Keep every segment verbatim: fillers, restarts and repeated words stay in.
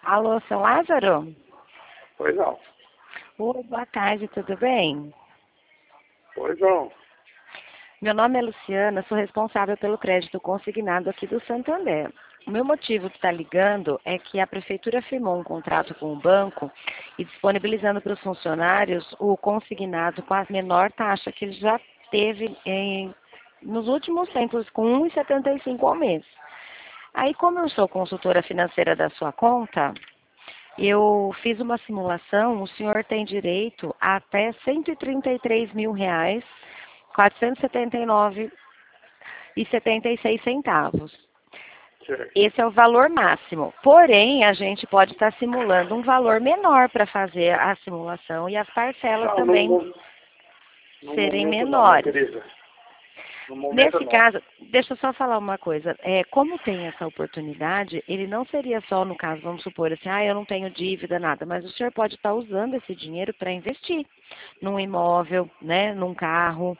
Alô, seu Lázaro? Pois não. Oi, boa tarde, tudo bem? Pois não. Meu nome é Luciana, sou responsável pelo crédito consignado aqui do Santander. O meu motivo de estar ligando é que a prefeitura firmou um contrato com o banco e disponibilizando para os funcionários o consignado com a menor taxa que ele já teve em, nos últimos tempos, com um vírgula setenta e cinco ao mês. Aí, como eu sou consultora financeira da sua conta, eu fiz uma simulação, o senhor tem direito a até cento e trinta e três mil reais, quatrocentos e setenta e nove e setenta e seis centavos. Certo. Esse é o valor máximo. Porém, a gente pode estar simulando um valor menor para fazer a simulação e as parcelas Não, também no, no, no serem momento não, minha menores. querida. No momento Nesse não. caso, deixa eu só falar uma coisa. É, como tem essa oportunidade, ele não seria só no caso, vamos supor assim, ah, eu não tenho dívida, nada, mas o senhor pode estar usando esse dinheiro para investir num imóvel, né, num carro.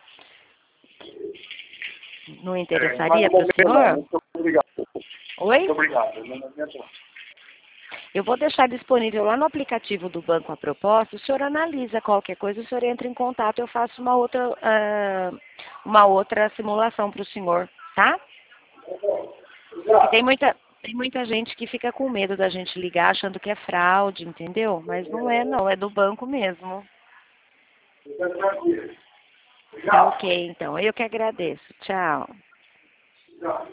Não É, mas interessaria no para o momento não. senhor? Muito obrigado. Oi? Muito obrigado. No momento não. Eu vou deixar disponível lá no aplicativo do banco a propósito. O senhor analisa qualquer coisa, o senhor entra em contato, eu faço uma outra, uh, uma outra simulação para o senhor, tá? Porque tem muita, tem muita gente que fica com medo da gente ligar achando que é fraude, entendeu? Mas não é não, é do banco mesmo. Tá ok, então. Eu que agradeço. Tchau.